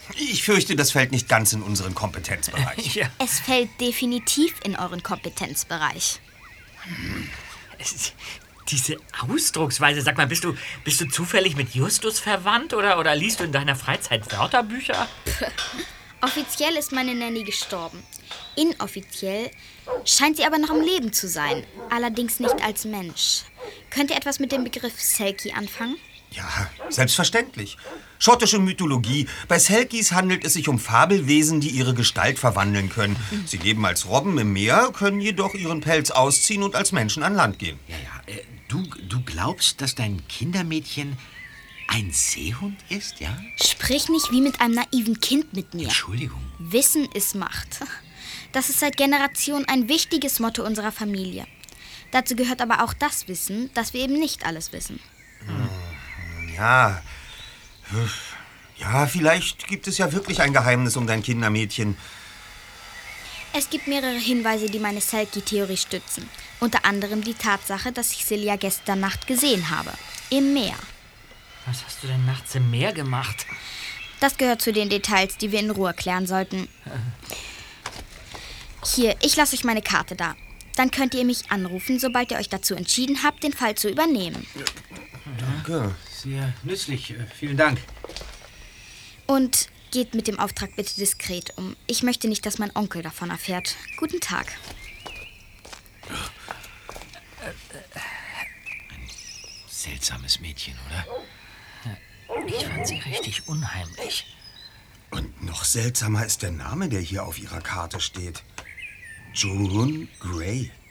Ich fürchte, das fällt nicht ganz in unseren Kompetenzbereich. Ja. Es fällt definitiv in euren Kompetenzbereich. Diese Ausdrucksweise, sag mal, bist du zufällig mit Justus verwandt oder liest du in deiner Freizeit Wörterbücher? Offiziell ist meine Nanny gestorben. Inoffiziell scheint sie aber noch am Leben zu sein. Allerdings nicht als Mensch. Könnt ihr etwas mit dem Begriff Selkie anfangen? Ja, selbstverständlich. Schottische Mythologie. Bei Selkies handelt es sich um Fabelwesen, die ihre Gestalt verwandeln können. Sie leben als Robben im Meer, können jedoch ihren Pelz ausziehen und als Menschen an Land gehen. Ja, du glaubst, dass dein Kindermädchen ein Seehund ist, ja? Sprich nicht wie mit einem naiven Kind mit mir. Entschuldigung. Wissen ist Macht. Das ist seit Generationen ein wichtiges Motto unserer Familie. Dazu gehört aber auch das Wissen, dass wir eben nicht alles wissen. Ja, vielleicht gibt es ja wirklich ein Geheimnis um dein Kindermädchen. Es gibt mehrere Hinweise, die meine Selkie-Theorie stützen. Unter anderem die Tatsache, dass ich Silja gestern Nacht gesehen habe. Im Meer. Was hast du denn nachts im Meer gemacht? Das gehört zu den Details, die wir in Ruhe klären sollten. Hier, ich lasse euch meine Karte da. Dann könnt ihr mich anrufen, sobald ihr euch dazu entschieden habt, den Fall zu übernehmen. Danke. Sehr nützlich. Vielen Dank. Und geht mit dem Auftrag bitte diskret um. Ich möchte nicht, dass mein Onkel davon erfährt. Guten Tag. Ein seltsames Mädchen, oder? Ich fand sie richtig unheimlich. Und noch seltsamer ist der Name, der hier auf ihrer Karte steht. June Grey.